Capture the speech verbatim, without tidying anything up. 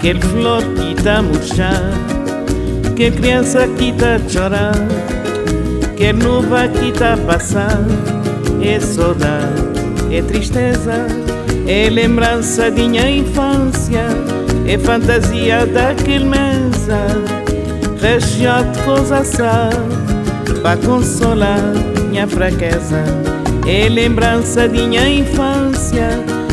Aquele flor que tá murchar, que criança que tá chorar, que nuvem que tá passar. É saudade, é tristeza, é lembrança de minha infância, é fantasia daquele mesa, recheado de coisa sã, pra consolar minha fraqueza. É lembrança de minha infância,